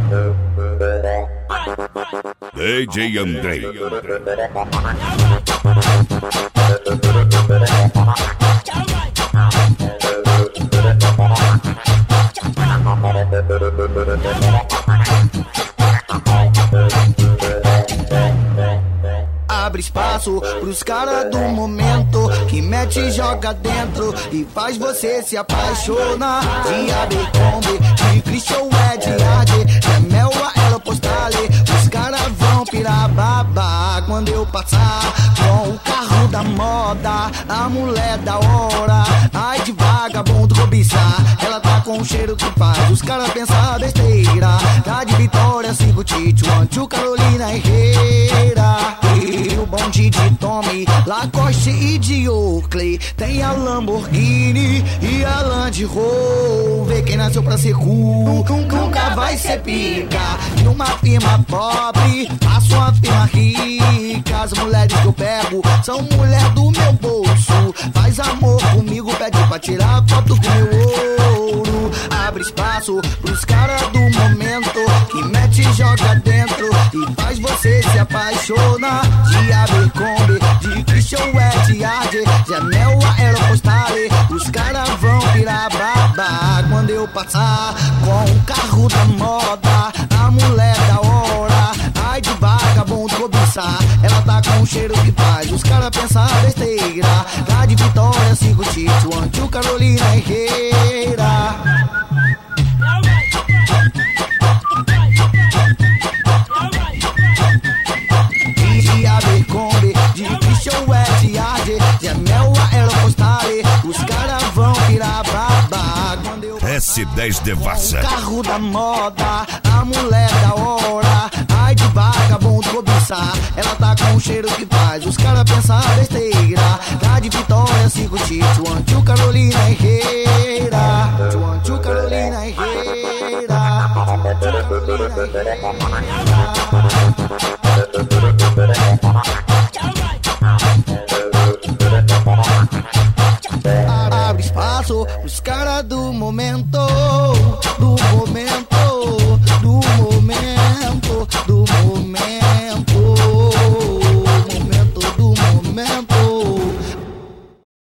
DJ Andrei. Abre espaço pros caras do momento, que mete e joga dentro e faz você se apaixonar. De Abercrombie, de Christian Ed, de Mel Elo Postale, os caras vão pirar babá quando eu passar com o carro da moda, a mulher da hora. Ai de vagabundo cobiçar, ela tá com o cheiro que faz os caras pensar besteira. Tá de Vitória, sigo Tite, One, Carolina Herrera. E o bonde de Tommy, Lacoste e de Oakley. Tem a Lamborghini e a Land Rover. Quem nasceu pra ser cool nunca vai ser pica. De uma firma pobre, faço uma firma rica. As mulheres que eu pego são mulher do meu bolso. Faz amor comigo, pede pra tirar foto com meu ouro. Abre espaço pros caras do momento, que mete e joga dentro e faz você se apaixonar. De Abercrombie, de Christian Ed, de Mel Elo Postale, os caras vão virar babá quando eu passar com o carro da moda, a mulher da hora. Ai de vagabundo cobiçar, ela tá com o cheiro que faz os caras pensar besteira. Tá de Vitória, sigo Tite, One, Carolina Herrera. De Abercrombie, de Christian Ed, de Mel Elo Postale, os caras vão virar babá quando eu S10 Devassa. o carro da moda, a mulher da hora. Ai de vagabundo cobiçar, ela tá com o cheiro que faz os caras pensar besteira. Tá de Vitória, sigo Tite, One, Carolina Herrera. One, Carolina Herrera.